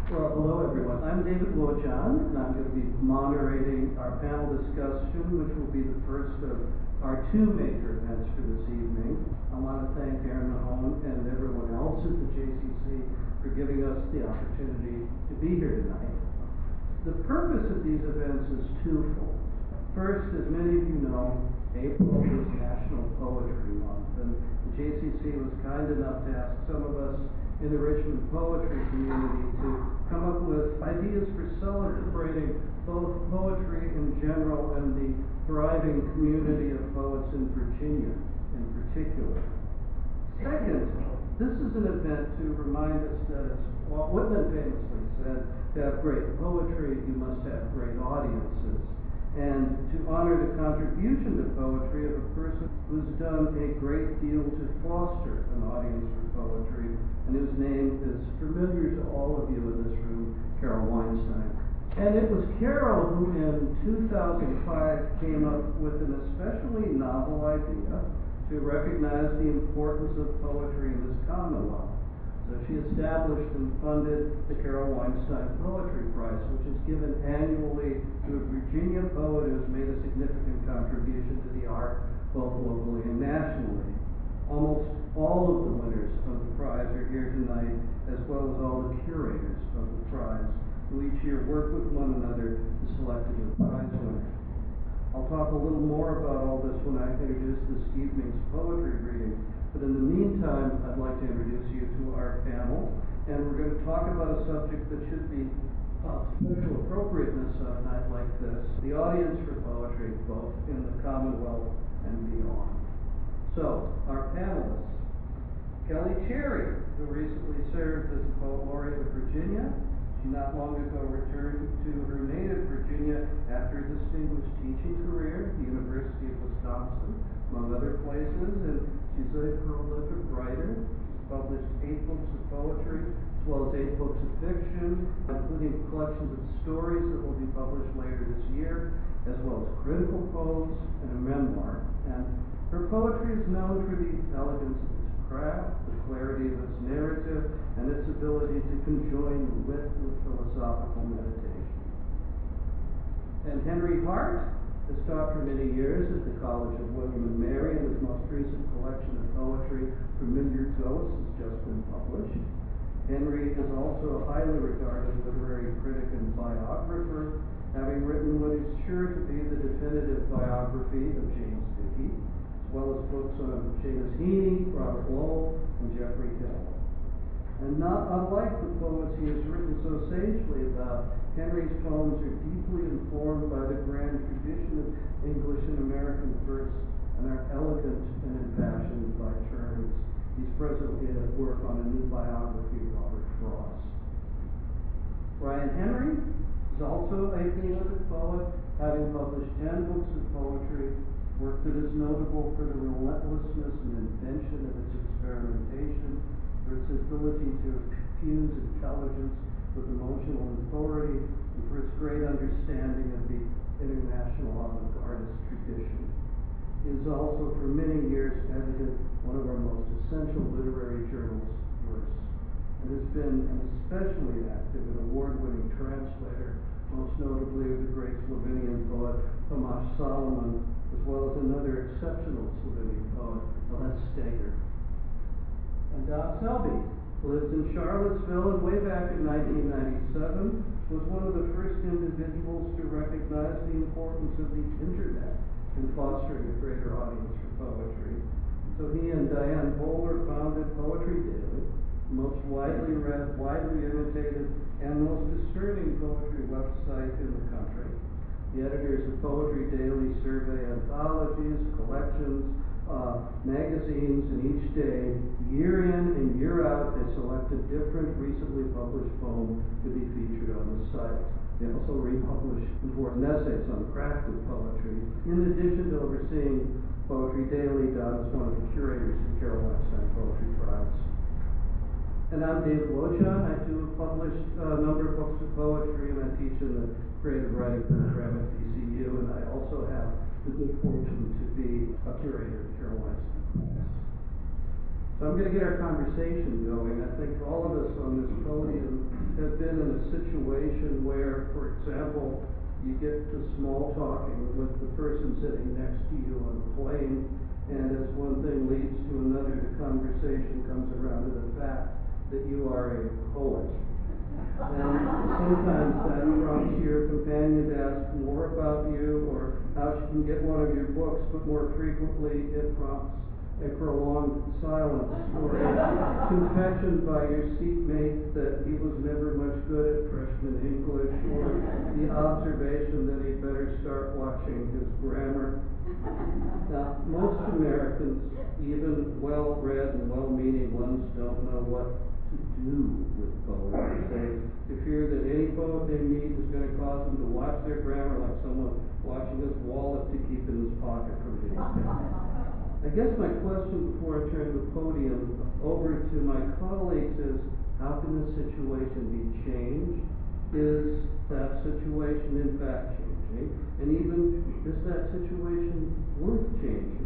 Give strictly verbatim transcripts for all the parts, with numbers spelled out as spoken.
Well, hello everyone. I'm David Wojahn, and I'm going to be moderating our panel discussion, which will be the first of our two major events for this evening. I want to thank Aaron Mahone and everyone else at the J C C for giving us the opportunity to be here tonight. The purpose of these events is twofold. First, as many of you know, April is National Poetry Month, and the J C C was kind enough to ask some of us in the Richmond poetry community to come up with ideas for celebrating both poetry in general and the thriving community of poets in Virginia in particular. Second, this is an event to remind us that, as Walt Whitman famously said, to have great poetry, you must have great audiences, and to honor the contribution to poetry of a person who's done a great deal to foster an audience for poetry, and whose name is familiar to all of you in this room, Carol Weinstein. And it was Carol who in two thousand five came up with an especially novel idea to recognize the importance of poetry in this Commonwealth. So she established and funded the Carol Weinstein Poetry Prize, which is given annually to a Virginia poet who's made a significant contribution to the art, both locally and nationally. Almost all of the winners of the prize are here tonight, as well as all the curators of the prize, who each year work with one another to select a new prize winner. I'll talk a little more about all this when I introduce this evening's poetry reading. But in the meantime, I'd like to introduce you to our panel, and we're going to talk about a subject that should be of special appropriateness on a night like this, the audience for poetry, both in the Commonwealth and beyond. So, our panelists, Kelly Cherry, who recently served as the Poet Laureate of Virginia. She not long ago returned to her native Virginia after a distinguished teaching career at the University of Wisconsin, among other places, and she's a prolific writer. She's published eight books of poetry, as well as eight books of fiction, including collections of stories that will be published later this year, as well as critical prose and a memoir. And her poetry is known for the elegance of its craft, the clarity of its narrative, and its ability to conjoin wit with philosophical meditation. And Henry Hart has taught for many years at the College of William and Mary, and his most recent collection of poetry, Familiar Ghosts, has just been published. Henry is also a highly regarded literary critic and biographer, having written what is sure to be the definitive biography of James Dickey, as well as books on Seamus Heaney, Robert Lowell, and Geoffrey Hill. And not unlike the poets he has written so sagely about, Henry's poems are deeply informed by the grand tradition of English and American verse and are elegant and impassioned by turns. He's presently at work on a new biography of Robert Frost. Brian Henry is also a prolific poet, having published ten books of poetry, work that is notable for the relentlessness and invention of its experimentation, for its ability to fuse intelligence with emotional authority, and for its great understanding of the international avant-gardist tradition. He has also for many years edited one of our most essential literary journals, Verse, and has been an especially active and award-winning translator, most notably of the great Slovenian poet Tomáš Salomon, as well as another exceptional Slovenian poet, Les Steger. And Don Selby lives in Charlottesville, and way back in nineteen ninety-seven was one of the first individuals to recognize the importance of the internet in fostering a greater audience for poetry. So he and Diane Bowler founded Poetry Daily, the most widely read, widely imitated, and most discerning poetry website in the country. The editors of Poetry Daily survey anthologies, collections, Uh, magazines, and each day, year in and year out, they select a different recently published poem to be featured on the site. They also republish important essays on the craft of poetry. In addition to overseeing Poetry Daily, Don is one of the curators of the Carol Weinstein Poetry Prize. And I'm David Wojahn. I too have published a number of books of poetry, and I teach in the creative writing program at V C U, and I also have the good fortune to be a curator at Carol Weinstein Prize. So I'm going to get our conversation going. I think all of us on this podium have been in a a situation where, for example, you get to small talking with the person sitting next to you on the plane, and as one thing leads to another, the conversation comes around to the fact that you are a poet. And sometimes that prompts your companion to ask more about you, or how she can get one of your books, but more frequently it prompts a prolonged silence, or a confession by your seatmate that he was never much good at freshman English, or the observation that he'd better start watching his grammar. Now, most Americans, even well-read and well-meaning ones, don't know what to do with poetry. They fear that any poet they meet is going to cause them to watch their grammar like someone watching his wallet to keep in his pocket from being spent. I guess my question before I turn the podium over to my colleagues is, how can this situation be changed? Is that situation in fact changing? And even, is that situation worth changing?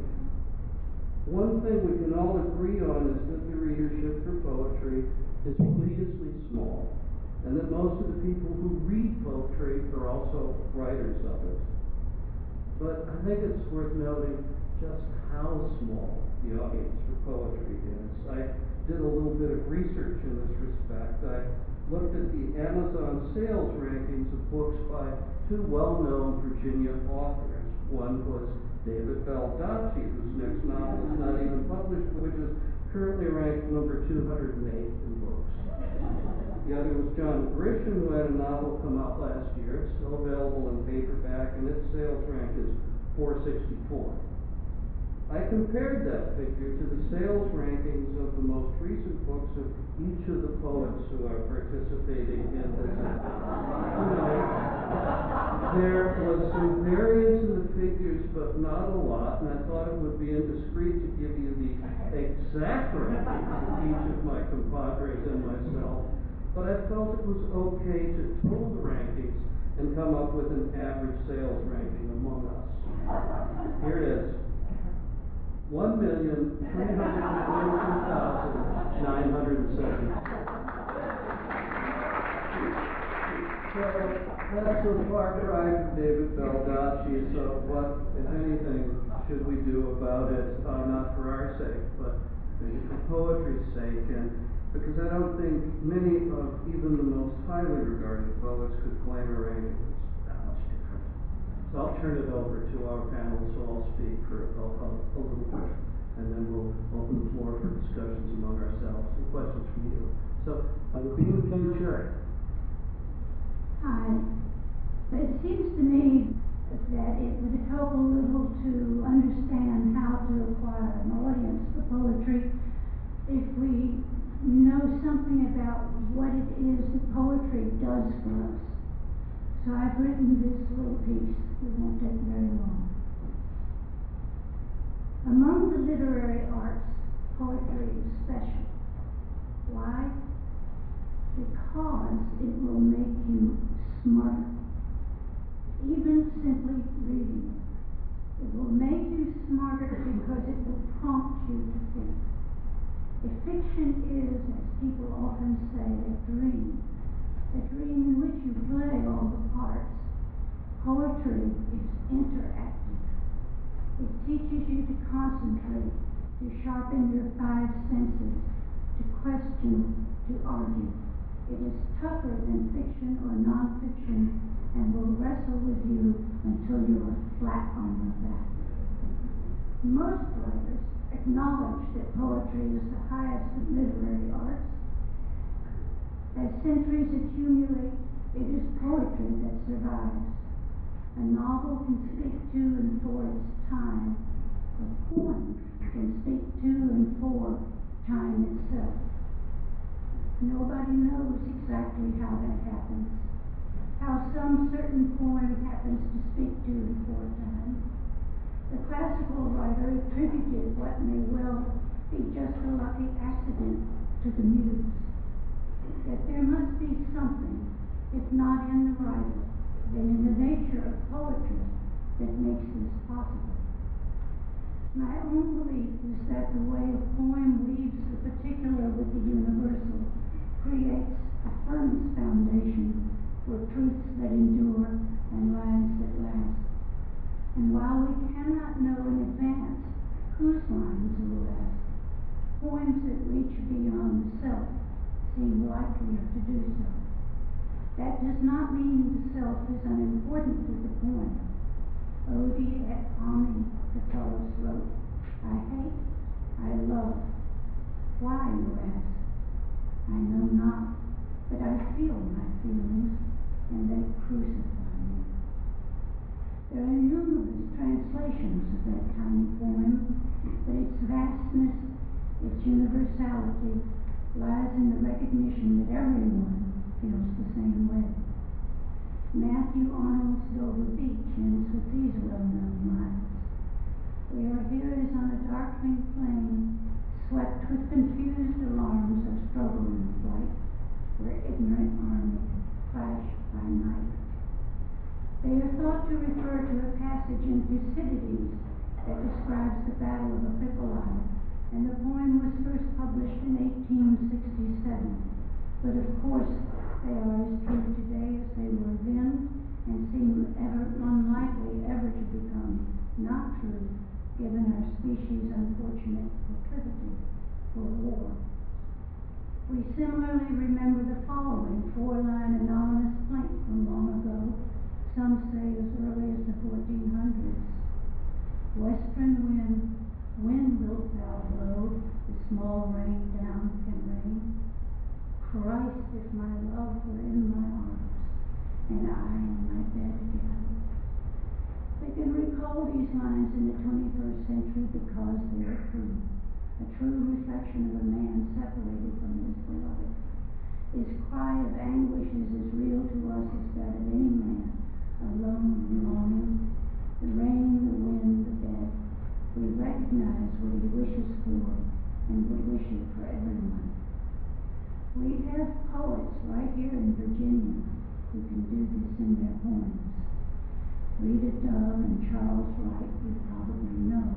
One thing we can all agree on is that the readership for poetry is hideously small, and that most of the people who read poetry are also writers of it. But I think it's worth noting just how small the audience for poetry is. I did a little bit of research in this respect. I looked at the Amazon sales rankings of books by two well-known Virginia authors. One was David Baldacci, whose next novel is not even published, but which is currently ranked number two hundred eight in books. The other was John Grisham, who had a novel come out last year. It's still available in paperback, and its sales rank is four sixty-four. I compared that figure to the sales rankings of the most recent books of each of the poets who are participating in this tonight. There was some variance in the figures, but not a lot, and I thought it would be indiscreet to give you the exact rankings of each of my compadres and myself, but I felt it was okay to total the rankings and come up with an average sales ranking among us. Here it is. One million three hundred twenty-two thousand nine hundred seventy. So that's a far cry from David Baldacci. So what, if anything, should we do about it? Uh, not for our sake, but maybe for poetry's sake, and because I don't think many of even the most highly regarded poets could claim a ranking that's that much different. So I'll turn it over to our panel, so I'll speak for a, a, a little bit, and then we'll open the floor for discussions among ourselves and questions from you. So I will begin with you, Jerry. Hi. It seems to me that it would help a little to understand how to acquire an audience for poetry if we know something about what it is that poetry does for us. So I've written this little piece. It won't take very long. Among the literary arts, poetry is special. Why? Because it will make you smarter. Even simply reading it. It will make you smarter because it will prompt you to think. If fiction is, as people often say, a dream, a dream in which you play all the parts, poetry is interactive. It teaches you to concentrate, to sharpen your five senses, to question, to argue. It is tougher than fiction or nonfiction and will wrestle with you until you are flat on your back. Most writers acknowledge that poetry is the highest of literary arts. As centuries accumulate, it is poetry that survives. A novel can speak to and for its time. A poem can speak to and for time itself. Nobody knows exactly how that happens, how some certain poem happens to speak to and for time. The classical writer attributed what may well be just a lucky accident to the muse. Yet there must be something, if not in the writer, then in the nature of poetry that makes this possible. My own belief is that the way a poem weaves the particular with the universal creates a firmest foundation for truths that endure and lives that last. And while we cannot know in advance whose lines will last, poems that reach beyond the self seem likelier to do so. That does not mean the self is unimportant to the poem. Ode et Ami, Catullus wrote, I hate, I love. Why, you ask? I know not, but I feel my feelings, and they crucify me. There are numerous translations of that tiny poem, but its vastness, its universality, lies in the recognition that everyone feels the same way. Matthew Arnold's Dover Beach ends with these well-known lines. We are here as on a darkening plain, swept with confused alarms of struggle and flight, where ignorant army clash by night. They are thought to refer to a passage in Thucydides that describes the Battle of Epipolae, and the poem was first published in eighteen sixty-seven. But of course, they are as true today as they were then, and seem ever unlikely ever to become not true, given our species' unfortunate proclivity for war. We similarly remember the following four-line anonymous plaint from long ago, some say as early as the fourteen hundreds. Western wind, wind wilt thou blow, the small rain down can rain. Christ, if my love were in my arms, and I in my bed again. We can recall these lines in the twenty-first century because they are true, a true reflection of a man separated from his beloved. His cry of anguish is as real to us as that of any man, alone and longing. The rain, the wind, the bed, we recognize what he wishes for and would wish it for everyone. We have poets right here in Virginia who can do this in their poems. Rita Dove and Charles Wright you probably know.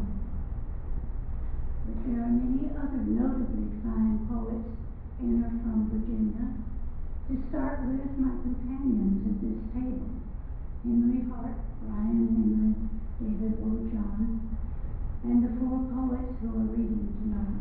But there are many other notably fine poets in or from Virginia. To start with, my companions at this table, Henry Hart, Brian Henry, David Wojan, and the four poets who are reading tonight.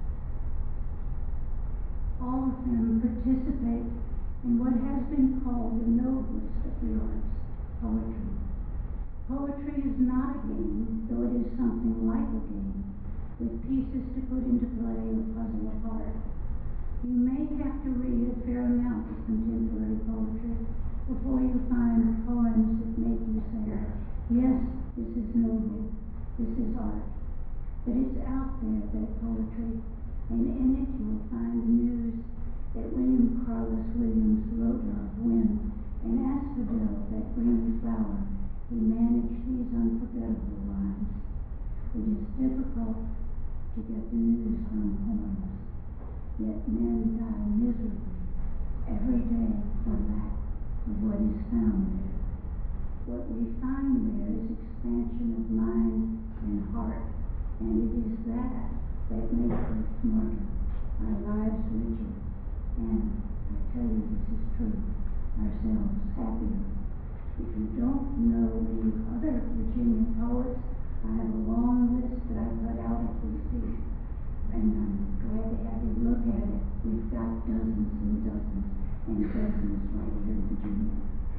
All of them participate in what has been called the noblest of the arts, poetry. Poetry is not a game, though it is something like a game, with pieces to put into play or puzzle apart. You may have to read a fair amount of contemporary poetry before you find poems that make you say, yes, this is noble, this is art. But it's out there, that poetry, and in it you'll find the news that William Carlos Williams wrote of when, in Asphodel, that greeny flower, he managed these unforgettable lines. It is difficult to get the news from poems, yet men die miserably every day for lack of what is found there. What we find there is expansion of mind and heart, and it is that that makes us smarter, our lives richer, and, I tell you this is true, ourselves happier. If you don't know any other Virginia poets, I have a long list that I cut out of this piece, and I'm glad to have you look at it. We've got dozens and dozens and dozens right here in Virginia.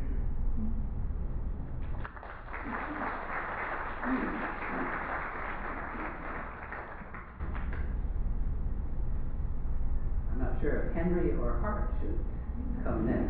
I'm not sure if Henry or Hart should come next.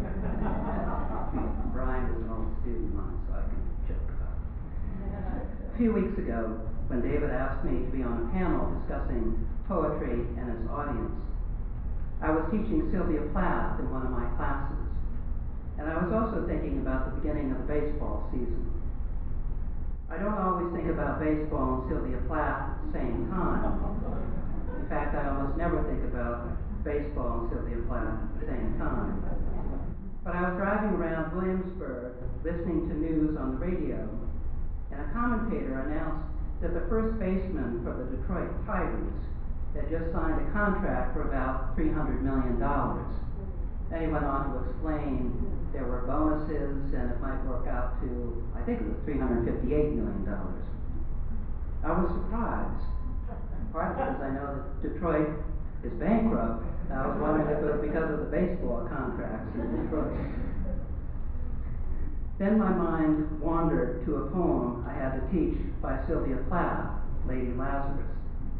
Brian is an old student of mine, so I can joke about it. A few weeks ago, when David asked me to be on a panel discussing poetry and its audience, I was teaching Sylvia Plath in one of my classes, and I was also thinking about the beginning of the baseball season. I don't always think about baseball and Sylvia Plath at the same time. In fact, I almost never think about baseball and Sylvia Plath at the same time. But I was driving around Williamsburg, listening to news on the radio, and a commentator announced that the first baseman for the Detroit Tigers had just signed a contract for about three hundred million dollars. Then he went on to explain there were bonuses and it might work out to, I think it was three hundred fifty-eight million dollars. I was surprised, partly because I know that Detroit is bankrupt. I was wondering if it was because of the baseball contracts in Detroit. Then my mind wandered to a poem I had to teach by Sylvia Plath, Lady Lazarus.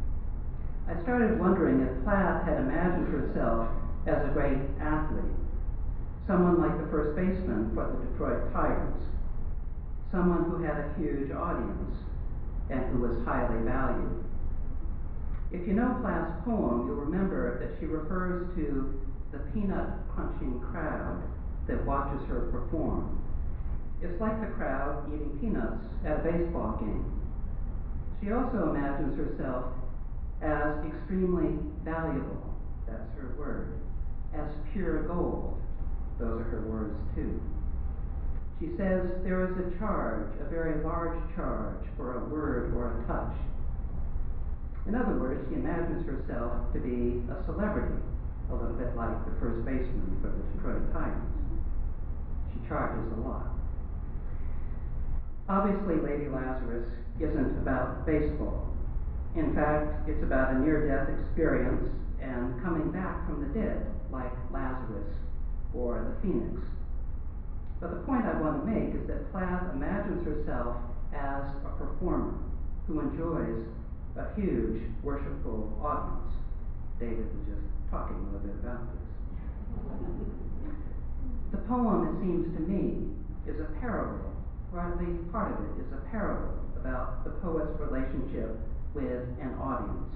I started wondering if Plath had imagined herself as a great athlete, someone like the first baseman for the Detroit Tigers, someone who had a huge audience and who was highly valued. If you know Plath's poem, you'll remember that she refers to the peanut-crunching crowd that watches her perform. It's like the crowd eating peanuts at a baseball game. She also imagines herself as extremely valuable, that's her word, as pure gold, those are her words too. She says there is a charge, a very large charge, for a word or a touch. In other words, she imagines herself to be a celebrity, a little bit like the first baseman for the Detroit Tigers. She charges a lot. Obviously, Lady Lazarus isn't about baseball. In fact, it's about a near-death experience and coming back from the dead, like Lazarus or the Phoenix. But the point I want to make is that Plath imagines herself as a performer who enjoys a huge, worshipful audience. David was just talking a little bit about this. The poem, it seems to me, is a parable, or at least part of it is a parable about the poet's relationship with an audience.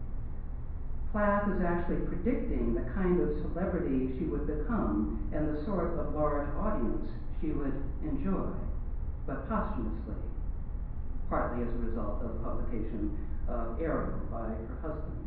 Plath is actually predicting the kind of celebrity she would become and the sort of large audience she would enjoy, but posthumously, partly as a result of the publication of Ariel by her husband.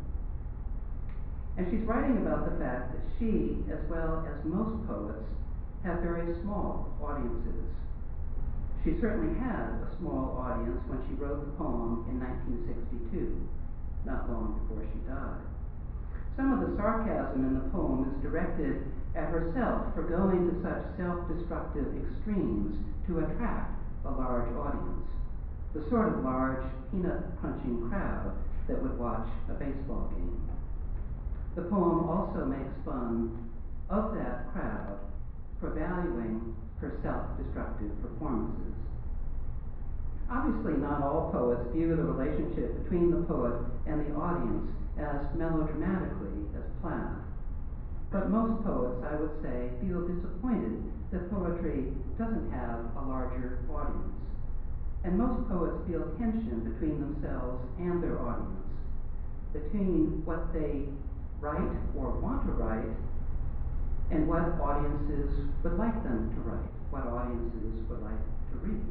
And she's writing about the fact that she, as well as most poets, have very small audiences. She certainly had a small audience when she wrote the poem in nineteen sixty-two, not long before she died. Some of the sarcasm in the poem is directed at herself for going to such self-destructive extremes to attract a large audience, the sort of large peanut-crunching crowd that would watch a baseball game. The poem also makes fun of that crowd for valuing her self-destructive performances. Obviously, not all poets view the relationship between the poet and the audience as melodramatically as Plath. But most poets, I would say, feel disappointed that poetry doesn't have a larger audience. And most poets feel tension between themselves and their audience, between what they write or want to write and what audiences would like them to write, what audiences would like to read.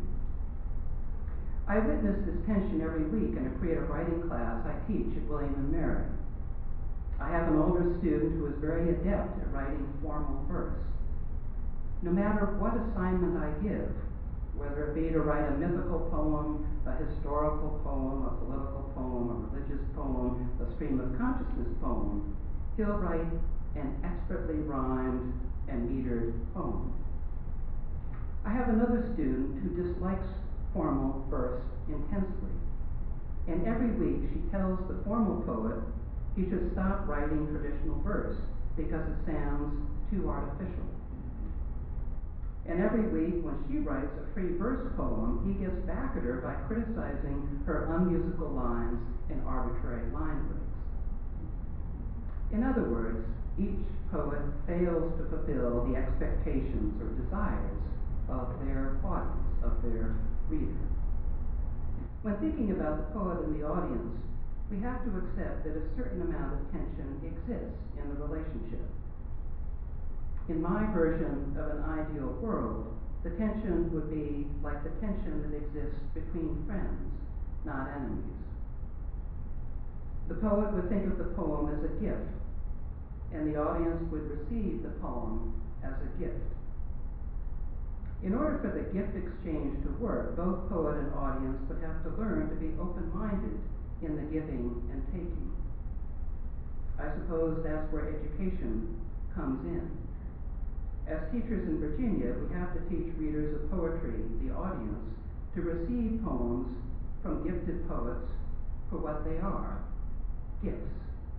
I witness this tension every week in a creative writing class I teach at William and Mary. I have an older student who is very adept at writing formal verse. No matter what assignment I give, whether it be to write a mythical poem, a historical poem, a political poem, a religious poem, a stream of consciousness poem, he'll write an expertly rhymed and metered poem. I have another student who dislikes formal verse intensely, and every week she tells the formal poet he should stop writing traditional verse because it sounds too artificial. And every week when she writes a free verse poem, he gets back at her by criticizing her unmusical lines and arbitrary line breaks. In other words, each poet fails to fulfill the expectations or desires of their audience, of their reader. When thinking about the poet and the audience, we have to accept that a certain amount of tension exists in the relationship. In my version of an ideal world, the tension would be like the tension that exists between friends, not enemies. The poet would think of the poem as a gift, and the audience would receive the poem as a gift. In order for the gift exchange to work, both poet and audience would have to learn to be open-minded in the giving and taking. I suppose that's where education comes in. As teachers in Virginia, we have to teach readers of poetry, the audience, to receive poems from gifted poets for what they are, gifts.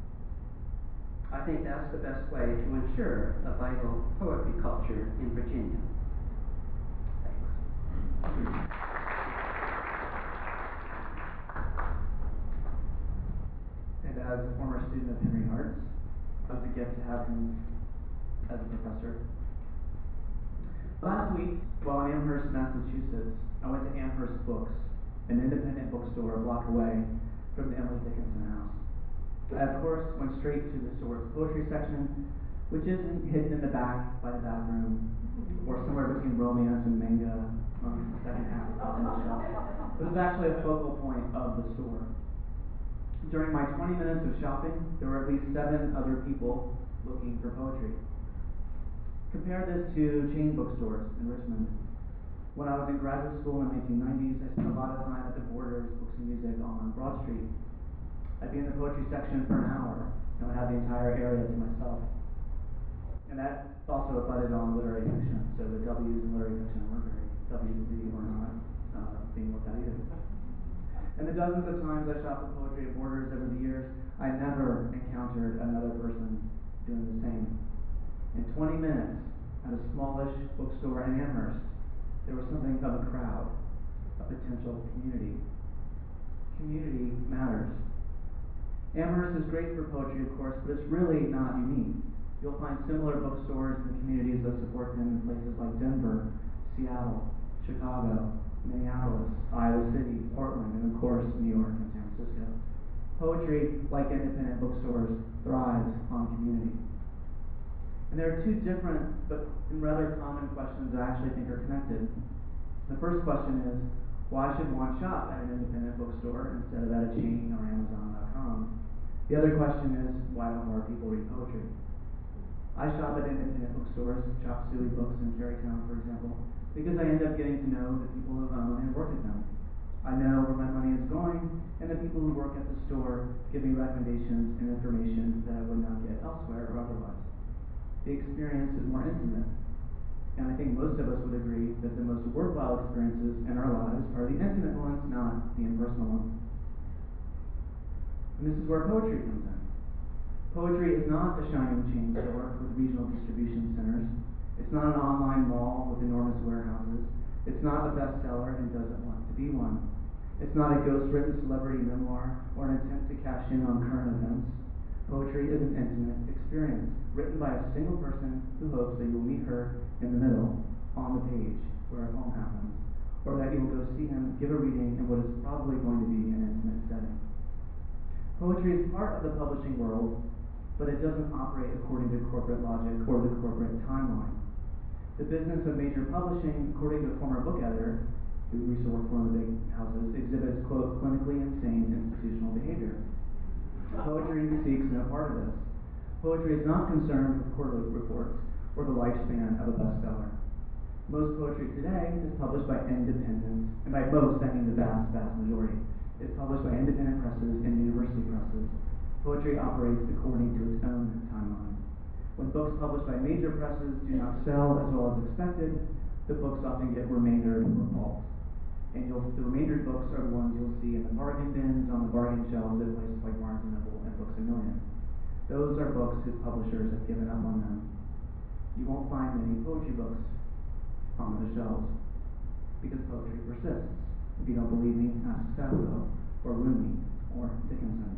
I think that's the best way to ensure a vital poetry culture in Virginia. Thanks. And as a former student of Henry Hart's, it was a gift to have him as a professor. Last week, while in Amherst, Massachusetts, I went to Amherst Books, an independent bookstore a block away from the Emily Dickinson House. I, of course, went straight to the store's poetry section, which isn't hidden in the back by the bathroom, or somewhere between romance and manga on the second half of the shelf. It was actually a focal point of the store. During my twenty minutes of shopping, there were at least seven other people looking for poetry. Compare this to chain bookstores in Richmond. When I was in graduate school in the nineteen nineties, I spent a lot of time at the Borders Books and Music on Broad Street. I'd be in the poetry section for an hour, and would have the entire area to myself. And that also abutted on literary fiction, so the W's in literary fiction weren't very W and Z were not uh, being looked at either. And the dozens of times I shopped at poetry at Borders over the years, I never encountered another person doing the same. In twenty minutes, at a smallish bookstore in Amherst, there was something of a crowd, a potential community. Community matters. Amherst is great for poetry, of course, but it's really not unique. You'll find similar bookstores in the communities that support them in places like Denver, Seattle, Chicago, Minneapolis, Iowa City, Portland, and of course, New York and San Francisco. Poetry, like independent bookstores, thrives on community. And there are two different but rather common questions that I actually think are connected. The first question is, why should one shop at an independent bookstore instead of at a chain or Amazon dot com? The other question is, why don't more people read poetry? I shop at independent bookstores, Chop Suey Books in Carytown, for example, because I end up getting to know the people who own and work at them. I know where my money is going, and the people who work at the store give me recommendations and information that I would not get elsewhere or otherwise. The experience is more intimate. And I think most of us would agree that the most worthwhile experiences in our lives are the intimate ones, not the impersonal ones. And this is where poetry comes in. Poetry is not a shining chain store with regional distribution centers. It's not an online mall with enormous warehouses. It's not a bestseller and doesn't want to be one. It's not a ghost-written celebrity memoir or an attempt to cash in on current events. Poetry is an intimate experience, written by a single person who hopes that you'll meet her in the middle, on the page, where a poem happens, or that you'll go see him give a reading in what is probably going to be an intimate setting. Poetry is part of the publishing world, but it doesn't operate according to corporate logic or the corporate timeline. The business of major publishing, according to a former book editor, who used to work for one of the big houses, exhibits, quote, clinically insane institutional behavior. Poetry seeks no part of this. Poetry is not concerned with quarterly reports or the lifespan of a bestseller. Most poetry today is published by independent, and by most I mean the vast, vast majority, is published by independent presses and university presses. Poetry operates according to its own timeline. When books published by major presses do not sell as well as expected, the books often get remaindered or pulped. And you'll, the remaindered books are the ones you'll see in the bargain bins, on the bargain shelves at places like Barnes and Noble and Books A Million. Those are books whose publishers have given up on them. You won't find many poetry books on those shelves, because poetry persists. If you don't believe me, ask Sappho, or Rumi, or Dickinson.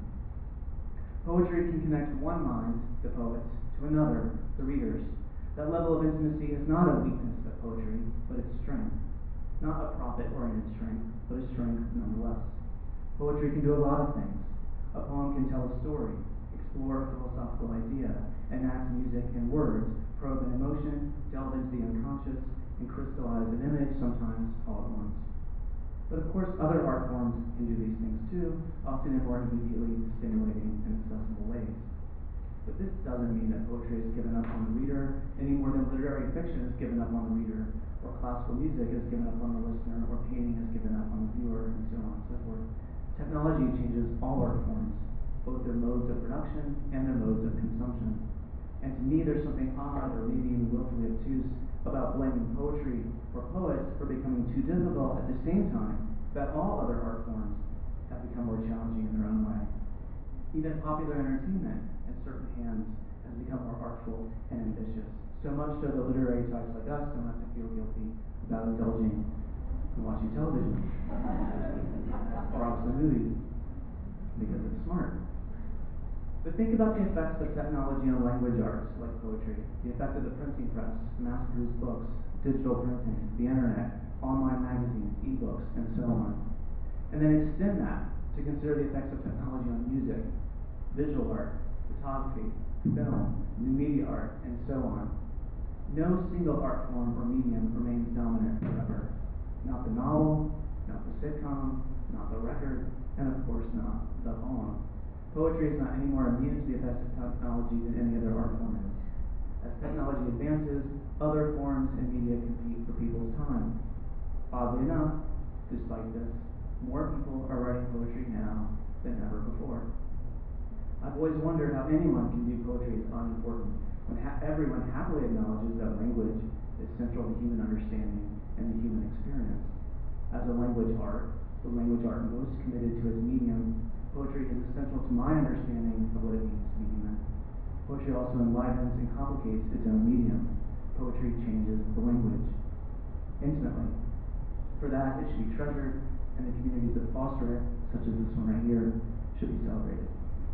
Poetry can connect one mind, the poets, to another, the readers. That level of intimacy is not a weakness of poetry, but its strength. Not a profit-oriented strength, but a strength nonetheless. Poetry can do a lot of things. A poem can tell a story, explore a philosophical idea, enact music in words, probe an emotion, delve into the unconscious, and crystallize an image, sometimes all at once. But of course, other art forms can do these things too, often in more immediately stimulating and accessible ways. But this doesn't mean that poetry has given up on the reader any more than literary fiction has given up on the reader, or classical music has given up on the listener, or painting has given up on the viewer, and so on and so forth. Technology changes all art forms, both their modes of production and their modes of consumption. And to me, there's something odd, or maybe even willfully obtuse, blaming poetry or poets for becoming too difficult at the same time that all other art forms have become more challenging in their own way. Even popular entertainment, in certain hands, has become more artful and ambitious. So much so that literary types like us don't have to feel guilty about indulging in watching television or obviously movies because it's smart. But think about the effects of technology on language arts like poetry, the effect of the printing press, mass-produced books, digital printing, the internet, online magazines, ebooks, and so on. And then extend that to consider the effects of technology on music, visual art, photography, film, new media art, and so on. No single art form or medium remains dominant forever. Not the novel, not the sitcom, not the record, and of course not the poem. Poetry is not any more immune to the effects of technology than any other art form is. As technology advances, other forms and media compete for people's time. Oddly enough, despite this, more people are writing poetry now than ever before. I've always wondered how anyone can view poetry as unimportant when ha- everyone happily acknowledges that language is central to human understanding and the human experience. As a language art, the language art most committed to its medium, poetry is essential to my understanding of what it means to be human. Poetry also enlivens and complicates its own medium. Poetry changes the language intimately. For that, it should be treasured, and the communities that foster it, such as this one right here, should be celebrated.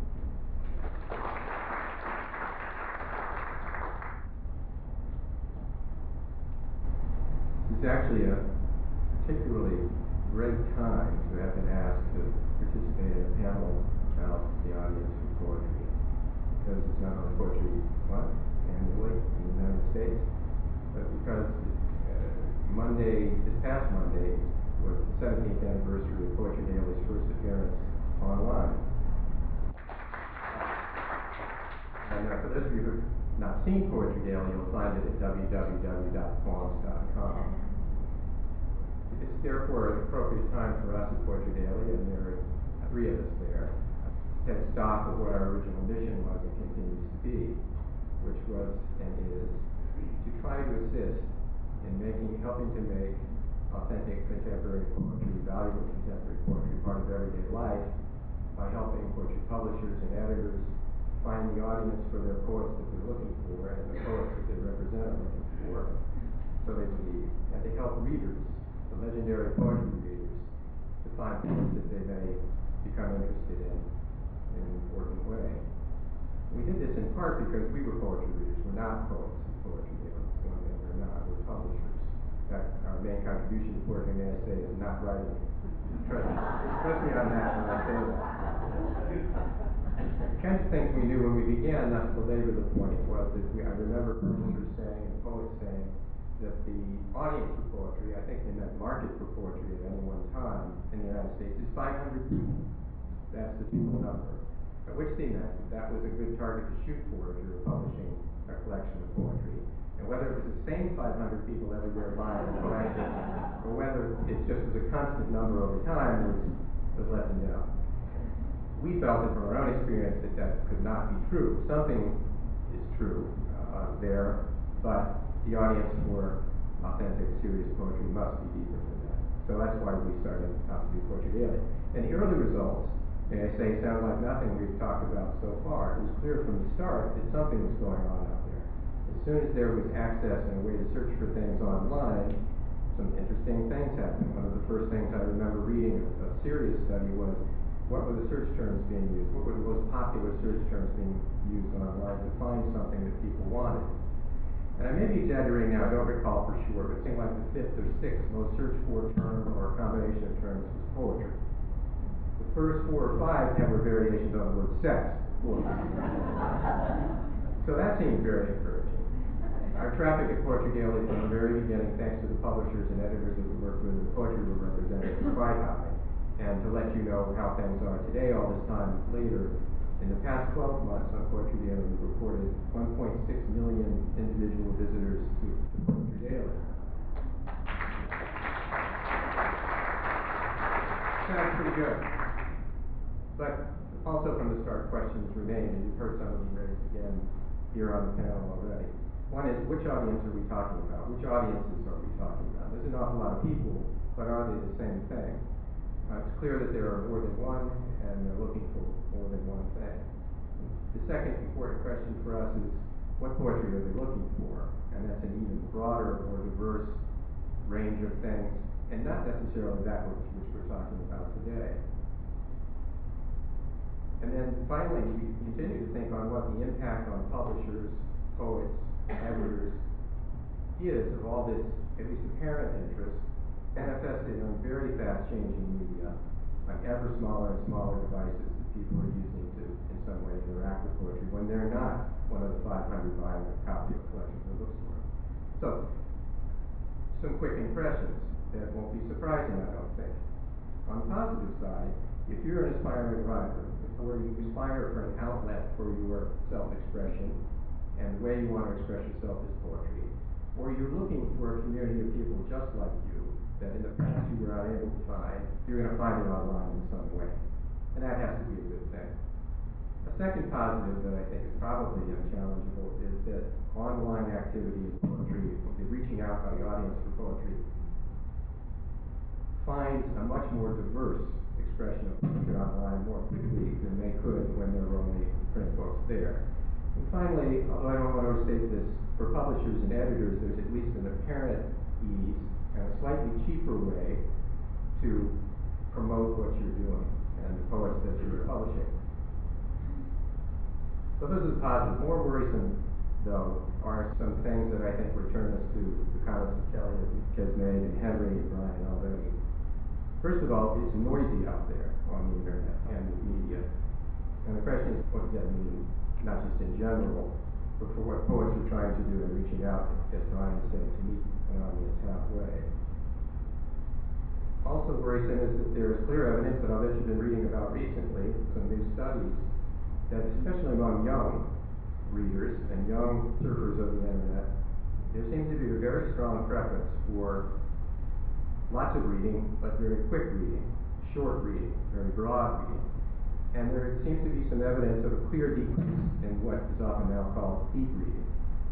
It's actually a particularly great time to have been asked to participate in a panel about the audience for poetry, because it's not only Poetry Month annually in the United States, but because uh, Monday, this past Monday, was the seventeenth anniversary of Poetry Daily's first appearance online. And uh, for those of you who have not seen Poetry Daily, you'll find it at w w w dot poems dot com. It's therefore an appropriate time for us at Poetry Daily, and there are three of us there, to take stock of what our original mission was and continues to be, which was and is to try to assist in making, helping to make authentic contemporary poetry, valuable contemporary poetry, part of everyday life, by helping poetry publishers and editors find the audience for their poets that they're looking for and the poets that they represent are looking for, so they believe, and to help readers, the legendary poetry readers, to find poets that they may become interested in in an important way. We did this in part because we were poetry readers. We're not poets in Poetry Daily. It's one thing we're not. We're publishers. In fact, our main contribution to poetry, may I say, is not writing. Trust me, trust me on that when I say that. The kinds of things we knew when we began, not to belabor the point, was that we, I remember publishers saying and poets saying that the audience for poetry, I think they meant market for poetry at any one time in the United States, is five hundred people. That's the total number. At which they meant that that was a good target to shoot for if you were publishing a collection of poetry. And whether it was the same five hundred people every year buying the collection, or whether it just was a constant number over time, was, was left in doubt. We felt that from our own experience that that could not be true. Something is true uh, there, but the audience for authentic, serious poetry must be deeper than that. So that's why we started out to do Poetry Daily. And the early results, may I say, sound like nothing we've talked about so far. It was clear from the start that something was going on out there. As soon as there was access and a way to search for things online, some interesting things happened. One of the first things I remember reading a, a serious study was, what were the search terms being used? What were the most popular search terms being used online to find something that people wanted? And I may be exaggerating now, I don't recall for sure, but it seemed like the fifth or sixth most searched for term or combination of terms was poetry. The first four or five then were variations on the word sex. So that seemed very encouraging. Our traffic at Poetry Daily from the very beginning, thanks to the publishers and editors that we worked with, the poetry were represented, was quite high. And to let you know how things are today, all this time later, in the past twelve months on Poetry Daily, we reported one point six million individual visitors to, to Poetry Daily. Sounds pretty good. But also from the start, questions remain, and you've heard some of them raised again here on the panel already. One is, which audience are we talking about? Which audiences are we talking about? There's an awful lot of people, but are they the same thing? Uh, it's clear that there are more than one, and they're looking for more than one thing. The second important question for us is, what poetry are they looking for? And that's an even broader, more diverse range of things, and not necessarily that which, which we're talking about today. And then finally, we continue to think on what the impact on publishers, poets, editors is of all this, at least apparent interest, manifested on very fast changing media, like ever smaller and smaller devices that people are using to, in some way, interact with poetry when they're not one of the five hundred buying a copy of a collection from a bookstore. So, some quick impressions that won't be surprising, I don't think. On the positive side, if you're an aspiring writer, or you aspire for an outlet for your self-expression, and the way you want to express yourself is poetry, or you're looking for a community of people just like you, that in the past you were unable to find, you're going to find it online in some way. And that has to be a good thing. A second positive that I think is probably unchallengeable is that online activity in poetry, the reaching out by the audience for poetry, finds a much more diverse expression of poetry online more quickly than they could when there were only print books there. And finally, although I don't want to overstate this, for publishers and editors, there's at least an apparent ease and a slightly cheaper way to promote what you're doing and the poets that you're publishing. So those are the positives. More worrisome, though, are some things that I think return us to the comments of Kelly has made and Henry and Brian already. First of all, it's noisy out there on the internet and the media. And the question is, what does that mean? Not just in general, but for what poets are trying to do in reaching out, as Brian said, to meet an audience halfway. Also worrisome is that there is clear evidence that I've been reading about recently, some new studies, that especially among young readers and young surfers of the internet, there seems to be a very strong preference for lots of reading, but very quick reading, short reading, very broad reading. And there seems to be some evidence of a clear decrease in what is often now called deep reading.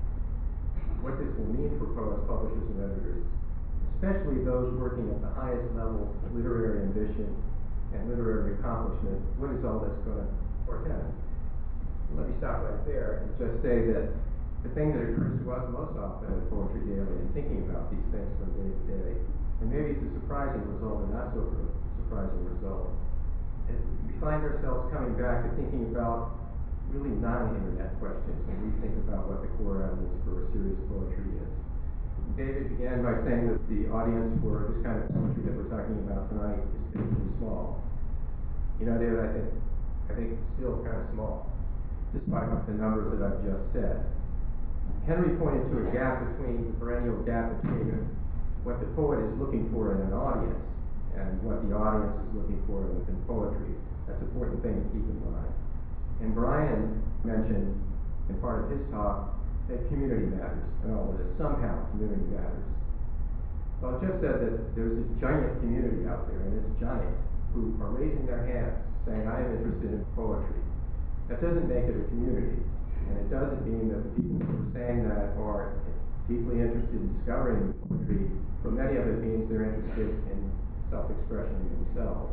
What this will mean for poets, publishers, and editors, especially those working at the highest levels of literary ambition and literary accomplishment, what is all this going to portend? Let me stop right there and just say that the thing that occurs to us most often at Poetry Daily in thinking about these things from day to day, and maybe it's a surprising result and not so surprising result, and we find ourselves coming back to thinking about really non-internet questions when we think about what the core audience for serious poetry is. David began by saying that the audience for this kind of poetry that we're talking about tonight is pretty small. You know, David, I think I think it's still kind of small, despite the numbers that I've just said. Henry pointed to a gap between, the perennial gap between what the poet is looking for in an audience and what the audience is looking for in, in poetry. That's an important thing to keep in mind. And Brian mentioned in part of his talk that community matters and all of this. Somehow community matters. Well, it just said that there's a giant community out there, and it's giant, who are raising their hands saying, I am interested in poetry. That doesn't make it a community, and it doesn't mean that the people who are saying that are deeply interested in discovering poetry. For many of it means they're interested in self-expression themselves.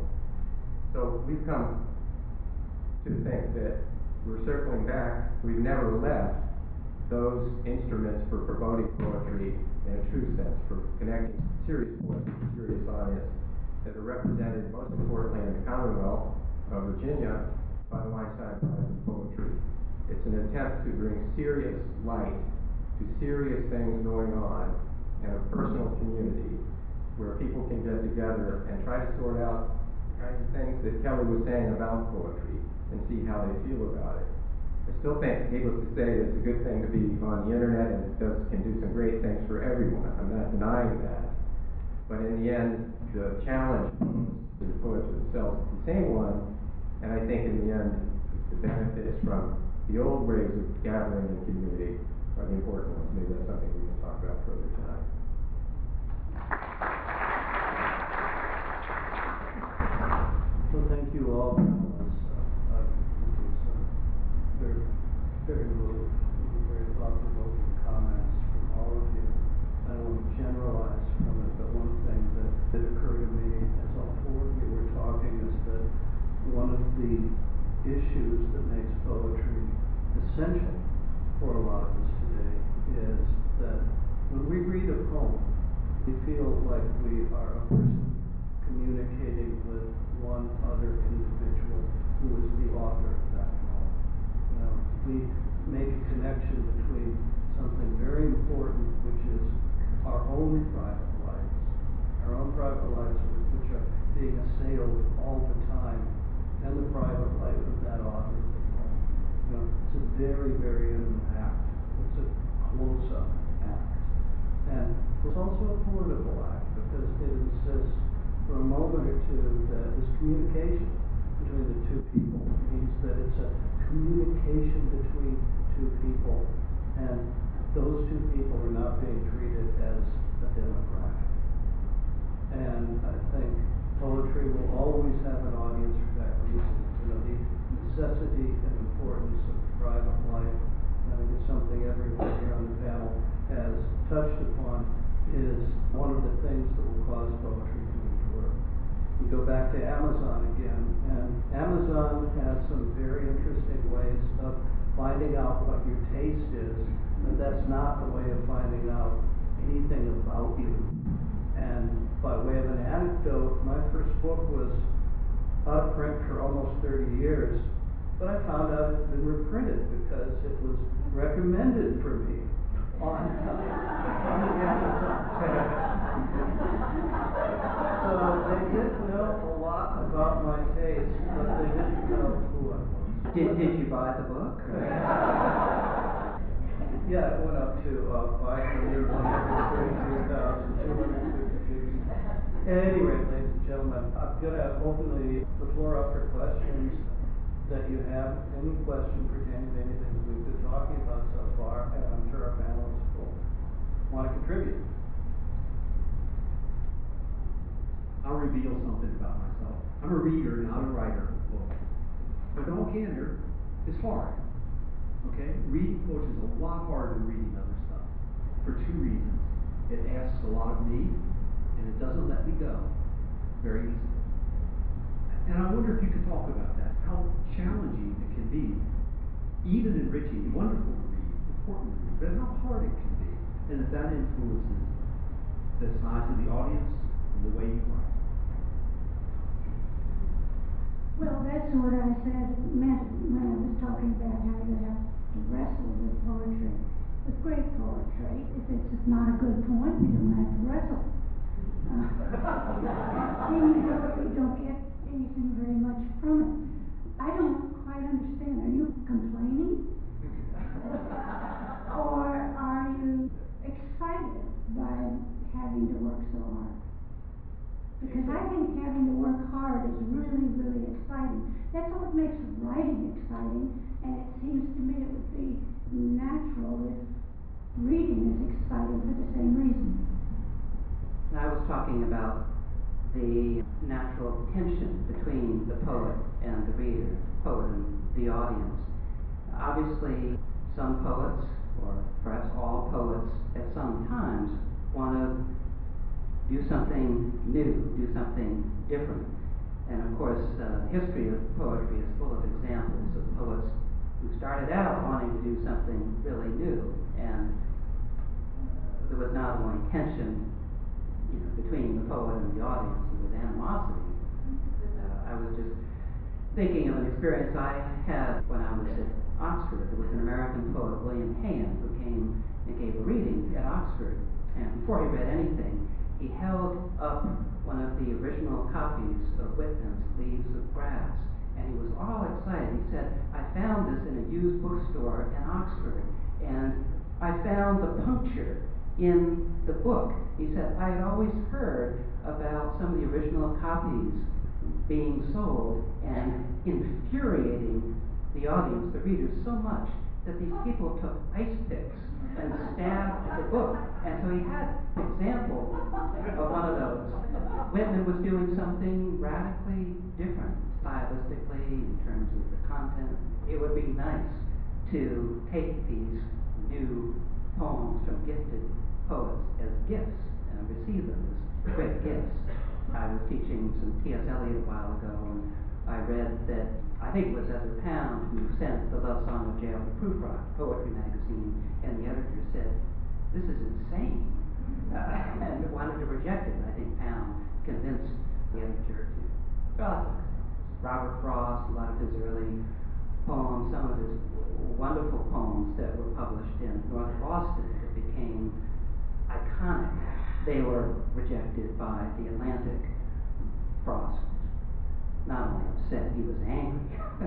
So we've come to think that we're circling back. We've never left those instruments for promoting poetry in a true sense, for connecting serious poetry to serious audience that are represented most importantly in the Commonwealth of Virginia by the Weinstein Prize in Poetry. It's an attempt to bring serious light to serious things going on in a personal community where people can get together and try to sort out the kinds of things that Kelly was saying about poetry and see how they feel about it. I still think, needless to say, that it's a good thing to be on the internet, and it does, can do some great things for everyone. I'm not denying that. But in the end, the challenge to the poets themselves is the same one, and I think in the end, the benefits from the old ways of gathering in community are the important ones. Maybe that's something we can talk about further tonight. So thank you all for this. Uh, uh, it was uh, very, very moved, very thought-provoking comment. essential for a lot of us today is that when we read a poem, we feel like we are a person communicating with one other individual who is the author of that poem. You know, we make a connection between something very important, which is our own private lives, our own private lives which are being assailed all the time, and the private life of that author of the poem. You know, it's a very, very intimate act. It's a close-up act. And it's also a political act because it insists for a moment or two that this communication between the two people means that it's a communication between two people, and those two people are not being treated as a demographic. And I think poetry will always have an audience for that reason. You know, the necessity and importance of private life, I think it's something everyone here on the panel has touched upon, is one of the things that will cause poetry to endure. We go back to Amazon again, and Amazon has some very interesting ways of finding out what your taste is, but that's not the way of finding out anything about you. And by way of an anecdote, my first book was out of print for almost thirty years, but I found out it had been reprinted because it was recommended for me on, on Amazon. So they did know a lot about my taste, but they didn't know who I was. Did, did you buy the book? Yeah, it went up to uh, five million one hundred thirty-three thousand two hundred fifty-six. At any rate, ladies and gentlemen, I'm going to open the, the floor up for questions that you have. Any question pertaining to anything we've been talking about so far, and I'm sure our panelists will want to contribute. I'll reveal something about myself. I'm a reader, not a writer. Well, but in all candor, it's hard. Okay? Reading poetry is a lot harder than reading other stuff. For two reasons. It asks a lot of me, and it doesn't let me go very easily. And I wonder if you could talk about that, how challenging it can be, even enriching, wonderful to read, important to read, but how hard it can be, and if that influences the size of the audience and the way you write. Well, that's what I said, meant when I was talking about how you have to wrestle with poetry, with great poetry. If it's not a good poem, you don't have to wrestle. Uh, and you don't, you don't get anything very much from it. I don't quite understand. Are you complaining? Or are you excited by having to work so hard? Because I think having to work hard is really, really exciting. That's what makes writing exciting, and it seems to me it would be natural if reading is exciting for the same reason. I was talking about the natural tension between the poet and the reader, the poet and the audience. Obviously, some poets, or perhaps all poets, at some times want to do something new, do something different. And of course, uh, the history of poetry is full of examples of poets who started out wanting to do something really new, and uh, there was not only tension, you know, between the poet and the audience, there was animosity. Uh, I was just thinking of an experience I had when I was at Oxford. There was an American poet, William Hayne, who came and gave a reading at Oxford, and before he read anything, he held up one of the original copies of Whitman's Leaves of Grass, and he was all excited. He said, I found this in a used bookstore in Oxford, and I found the puncture in the book. He said, I had always heard about some of the original copies being sold and infuriating the audience, the readers, so much that these people took ice picks and stabbed the book. And so he had an example of one of those. Whitman was doing something radically different, stylistically, in terms of the content. It would be nice to take these new poems from gifted poets as gifts and receive them as great gifts. I was teaching some T S Eliot a while ago, and I read that, I think it was Ezra Pound who sent the love song of Jail to Proofrock Poetry magazine, and the editor said, "This is insane," uh, and wanted to reject it. And I think Pound convinced the editor to draw some examples. Robert Frost, a lot of his early poems, some of his wonderful poems that were published in North Boston that became iconic. They were rejected by the Atlantic. Frost was not only upset, he was angry.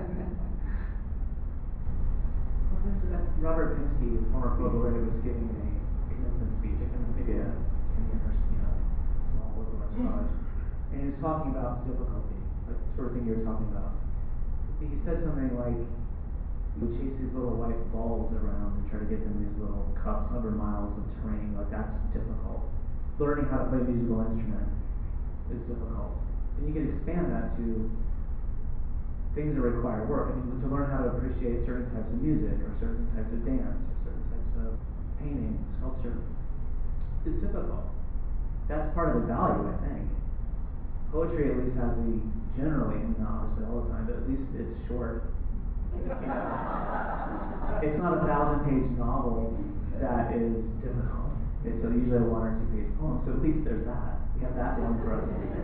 Well, there's that Robert Pinsky, former poet laureate, was giving a commencement speech at maybe a ten years, you know, small liberal arts college, and he was talking about difficulty, like the sort of thing you were talking about. He said something like, you would chase these little white balls around and try to get them in these little cups, hundred miles of terrain, like that's difficult. Learning how to play a musical instrument is difficult. And you can expand that to things that require work. I mean, to learn how to appreciate certain types of music, or certain types of dance, or certain types of painting, sculpture, is difficult. That's part of the value, I think. Poetry at least has the, generally, not obviously all the time, but at least it's short. You know, it's not a thousand-page novel that is difficult. It's a, usually a one or two-page poem, so at least there's that. We have that one for us.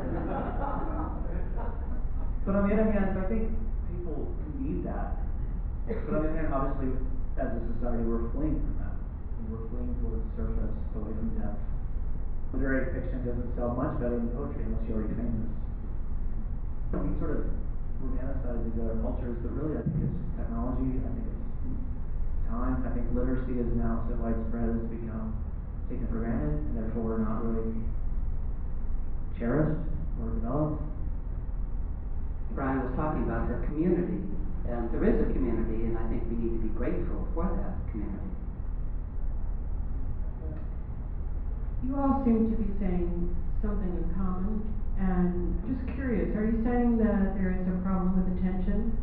But on the other hand, I think people need that. But on the other hand, obviously, as a society, we're fleeing from that. And we're fleeing towards the surface, away from depth. Literary fiction doesn't sell much better than poetry unless you're already famous. We sort of romanticize these other cultures, but really I think it's just technology, I think it's time, I think literacy is now so widespread it's become taken for granted, and therefore not really cherished or developed. Brian was talking about the community, and there is a community, and I think we need to be grateful for that community. You all seem to be saying something in common, and just curious, are you saying that there is a problem with attention?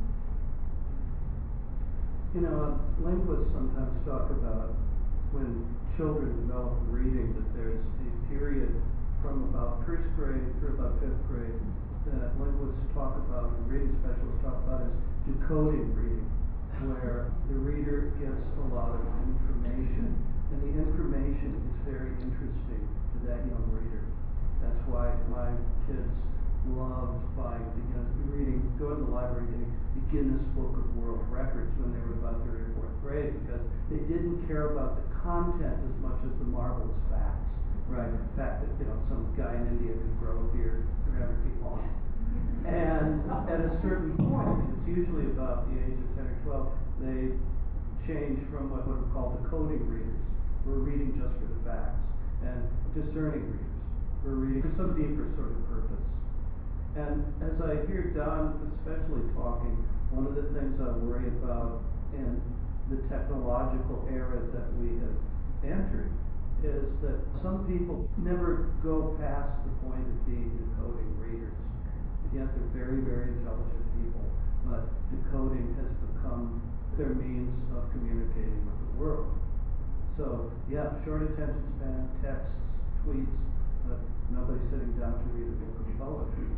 You know, linguists sometimes talk about when children develop reading, that there's a period from about first grade through about fifth grade that linguists talk about, and reading specialists talk about, as decoding reading, where the reader gets a lot of information, and the information is very interesting to that young reader. That's why my kids loved buying, you know, reading, going to the library, getting the Guinness Book of World Records when they were about third or fourth grade, because they didn't care about the content as much as the marvelous facts, right? The fact that, you know, some guy in India could grow a beard three hundred feet long. And at a certain point, it's usually about the age of ten or twelve, they change from what we would call decoding readers, who are reading just for the facts, and discerning readers, who are reading for some deeper sort of purpose. And as I hear Don especially talking, one of the things I worry about in the technological era that we have entered is that some people never go past the point of being decoding readers. And yet they're very, very intelligent people, but decoding has become their means of communicating with the world. So, yeah, short attention span, texts, tweets, but nobody's sitting down to read a book of poetry.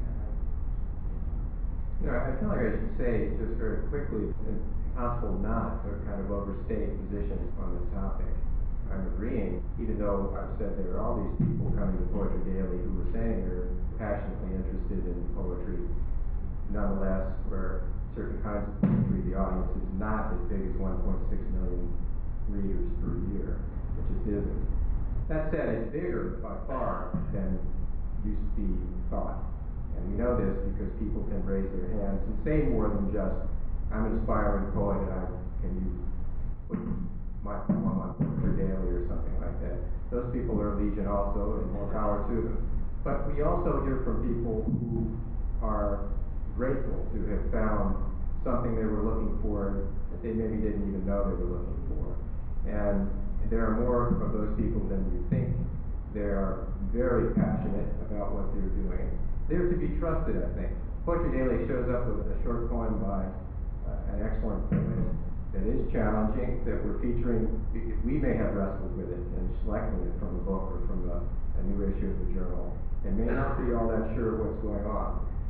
You know, I feel like I should say, just very quickly, it's impossible not to kind of overstate positions on this topic. I'm agreeing, even though I've said there are all these people coming to Poetry Daily who are saying they're passionately interested in poetry. Nonetheless, for certain kinds of poetry, the audience is not as big as one point six million readers per year. It just isn't. That said, it's bigger by far than used to be thought. And we know this because people can raise their hands and say more than just, I'm an aspiring poet and I, can you put my poem on Poetry Daily or something like that. Those people are legion also, and more power to them. But we also hear from people who are grateful to have found something they were looking for that they maybe didn't even know they were looking for. And there are more of those people than you think. They are very passionate about what they're doing. They're to be trusted, I think. Poetry Daily shows up with a short poem by uh, an excellent poet that is challenging, that we're featuring. We may have wrestled with it and selected it from a book or from a, a new issue of the journal, and may not be all that sure what's going on.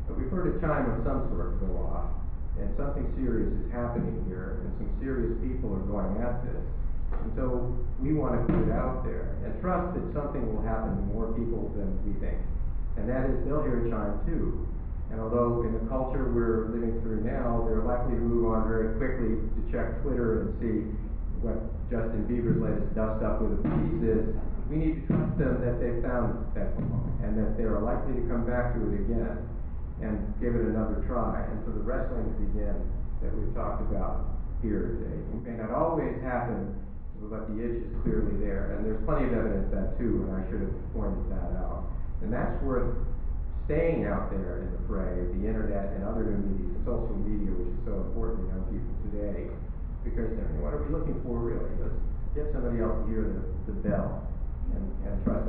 But we've heard a chime of some sort go off, and something serious is happening here, and some serious people are going at this. And so we want to put it out there and trust that something will happen to more people than we think. And that is, they'll hear a chime too. And although in the culture we're living through now, they're likely to move on very quickly to check Twitter and see what Justin Bieber's latest dust up with the police is, we need to trust them that they've found that poem and that they are likely to come back to it again and give it another try, and for the wrestling to begin that we've talked about here today. It may not always happen, but the itch is clearly there, and there's plenty of evidence of that too, and I should have pointed that out. And that's worth staying out there in the fray of the internet and other new media, social media, which is so important to young people today. Because I mean, what are we looking for really? Let's get somebody else to hear the, the bell and, and trust